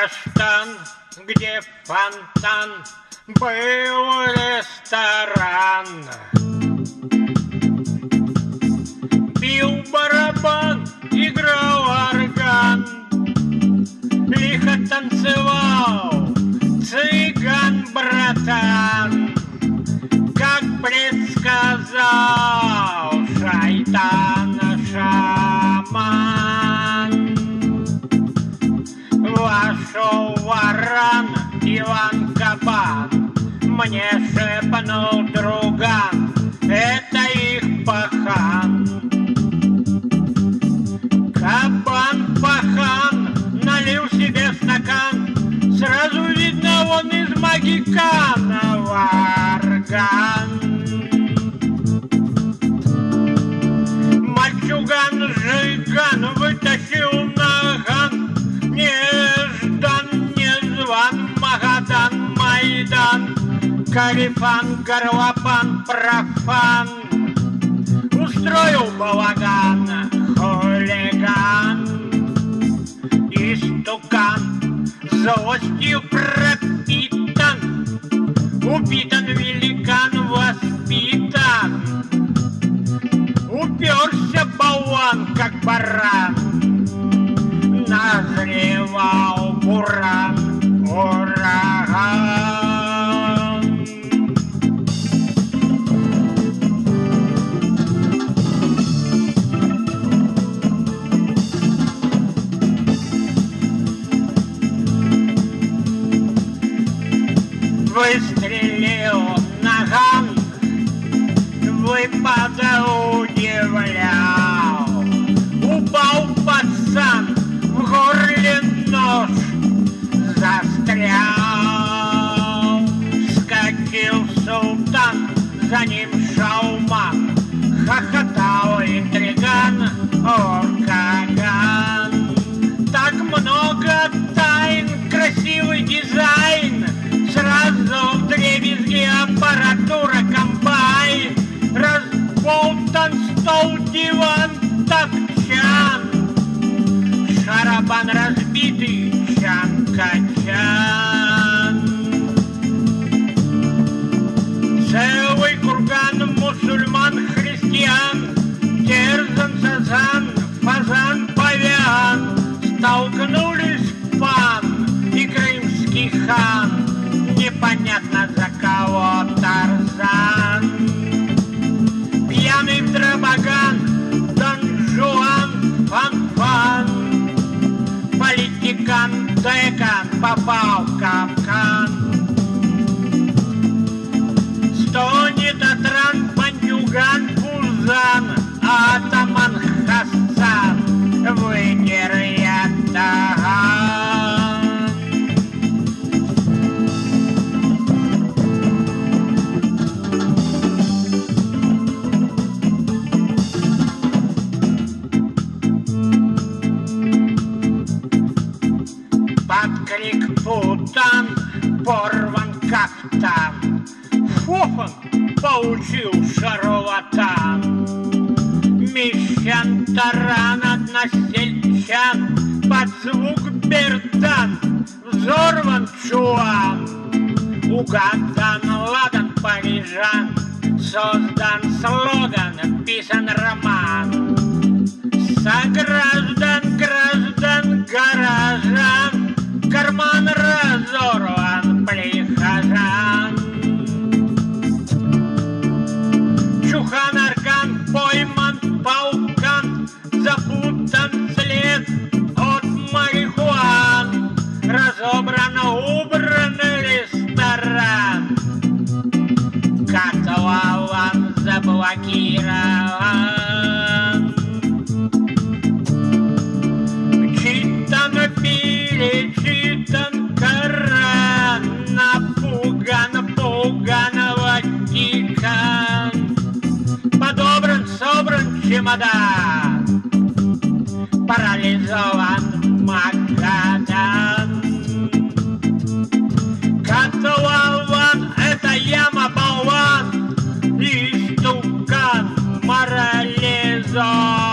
каштан, где фонтан, был ресторан. Бил барабан, играл орган, лихо танцевал цыган-братан, как предсказал шайтан-шаман. Вошел ворон Иван Кабан, мне шепнул друган, это их пахан. Кабан-пахан налил себе стакан, сразу видно, он из Магикана варган. Мальчуган-жиган вытащил наган, неждан, незван, Магадан, Майдан, Карифан, Горлопан, профан, устроил балаган, хулиган. Истукан злостью пропитан, упитан великан, воспитан, уперся болван, как баран, назревал буран, ураган. Выстрелил наган, выпадал, удивлял. Упал пацан, в горле нож застрял. Вскочил султан, за ним шауман, хохотал интриган, Оркаган. Так много тайн, красивый дизайн, сразу вдребезги аппаратура, комбайн, разболтан стол, диван, топчан, шарабан разбитый, чан-качан. Целый курган мусульман, христиан, терзан сазан, фазан, павиан, столкнулись пан и крымский хан, непонятно за кого Тарзан. Пьяный Драбаган, Дон Жуан, Фан-Фан, политикан, декан попал в капкан. Стонет Атран, бандюган, Пузан, атаман Хасан, вынер ятаган. Под крик путан, порван кафтан, фофан получил шарлатан. Мещан, таран, односельчан, под звук бердан, взорван чуан. Угадан, ладан, парижан, создан слоган, писан роман. Сограждан, граждан, горожан, карман разорван, прихожан. Чухан, аркан, пойман, полкан, запутан след от марихуан. Разобран, убран ресторан, котлован заблокирован. Читан, перечитан Коран, напуган, пуган, Ватикан. Подобран, собран чемодан, парализован Магадан. Котлован — это яма, болван, истукан, морализован.